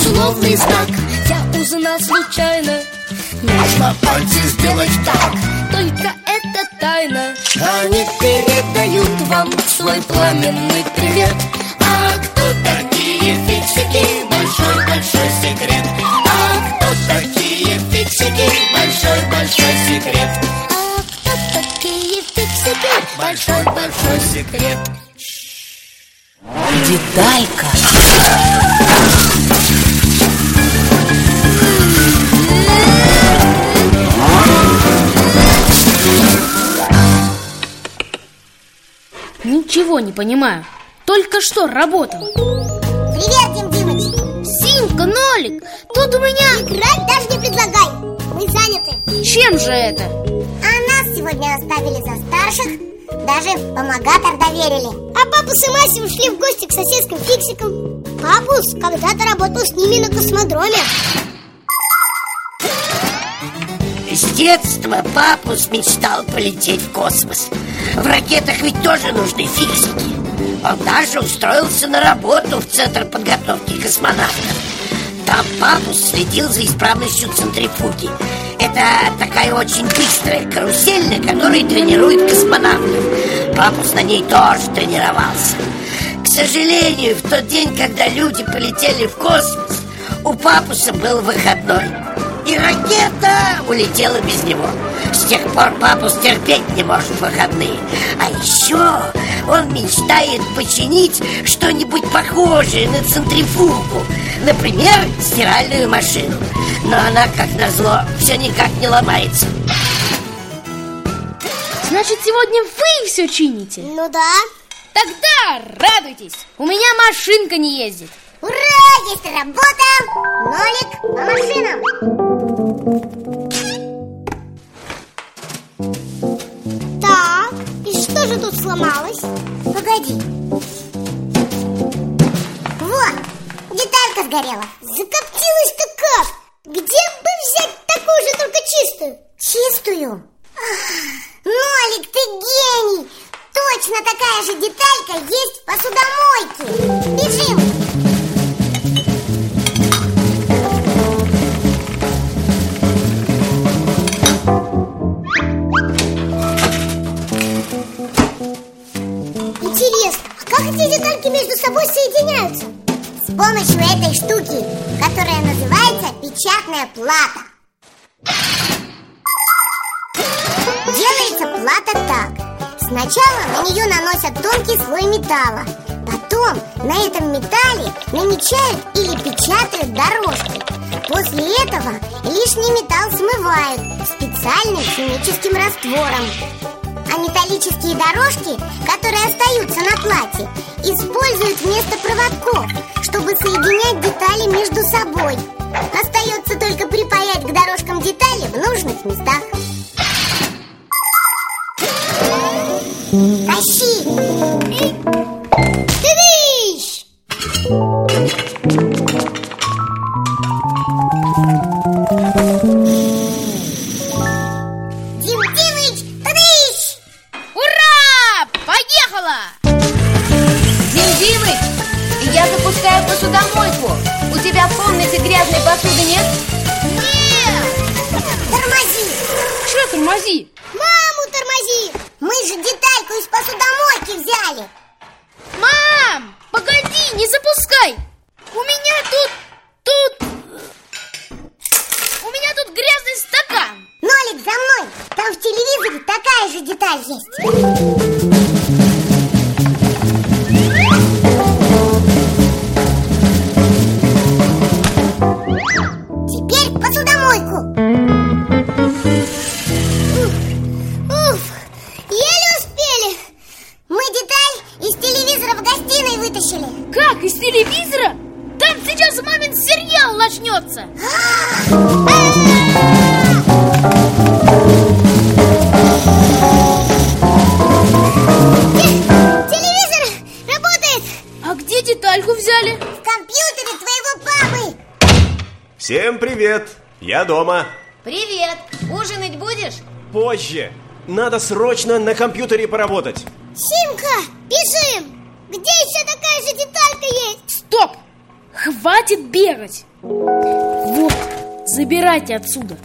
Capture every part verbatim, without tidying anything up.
условный знак. Я узнал случайно, нужно пальцы сделать так. только это тайна. Они передают вам свой пламенный привет. А кто такие фиксики? Большой-большой секрет. А кто такие фиксики? Большой-большой секрет. А кто такие фиксики? Большой-большой секрет. Деталька. Ничего не понимаю. Только что работал. Привет, Дим Димыч. Симка, Нолик, тут у меня... Играть даже не предлагай. Мы заняты. Чем же это? А нас сегодня оставили за старших. Даже помогатор доверили. А папу с Масей ушли в гости к соседским фиксикам. Папус когда-то работал с ними на космодроме. С детства папус мечтал полететь в космос. В ракетах ведь тоже нужны фиксики. Он даже устроился на работу в Центр подготовки космонавтов. Там папус следил за исправностью центрифуги. Это такая очень быстрая карусель, на которой тренируют космонавтов. Папус на ней тоже тренировался. К сожалению, в тот день, когда люди полетели в космос, у папуса был выходной, и ракета улетела без него. С тех пор папус терпеть не может выходные. А еще он мечтает починить что-нибудь похожее на центрифугу. Например, стиральную машину. Но она, как назло, все никак не ломается. Значит, сегодня вы все чините? Ну да. Тогда радуйтесь, у меня машинка не ездит. Ура, есть работа. Нолик по машинам. Так, и что же тут сломалось? Погоди. Вот, деталька сгорела. Закоптилась-то как? Где бы взять такую же, только чистую? Чистую? Ах, Нолик, ты гений! Точно такая же деталька есть в посудомойке. Бежим! Интересно, а как эти детальки между собой соединяются? С помощью этой штуки, которая называется печатная плата. Делается плата так. Сначала на нее наносят тонкий слой металла. Потом на этом металле намечают или печатают дорожки. После этого лишний металл смывают специальным химическим раствором. А металлические дорожки, которые остаются на плате, используют вместо проводков, чтобы соединять детали между собой. Остается только припаять к дорожкам детали в нужных местах. Тащи! Тыдыщ! Дим Димыч, тыдыщ! Ура! Поехала! Дим Димыч, я запускаю посудомойку. У тебя в комнате грязной посуды нет? Нет! Тормози! Что тормози? Маму тормози! Мы же детальку из посудомойки взяли. Мам, погоди, не запускай! У меня тут, тут... У меня тут грязный стакан. Нолик, за мной! Там в телевизоре такая же деталь есть. Теперь в посудомойку. Уф, еле успели. Мы деталь из телевизора в гостиной вытащили. Как, из телевизора? Там сейчас мамин сериал начнется. Телевизор работает. А где детальку взяли? В компьютере твоего папы. Всем привет, я дома. Привет, ужинать будешь? Позже, надо срочно на компьютере поработать. Симка, бежим. Где еще такая же деталька есть? Стоп! Хватит бегать! Вот, забирайте отсюда.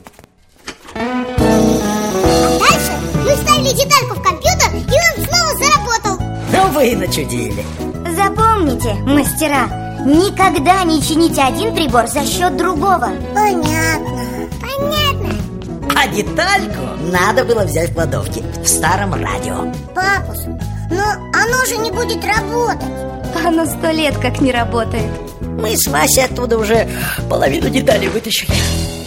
Дальше мы вставили детальку в компьютер, и он снова заработал. Ну вы и начудили. Запомните, мастера, никогда не чините один прибор за счет другого. Понятно, понятно. А детальку надо было взять в кладовке, в старом радио. Папус, но оно же не будет работать. Оно сто лет как не работает. Мы с Васей оттуда уже половину деталей вытащили.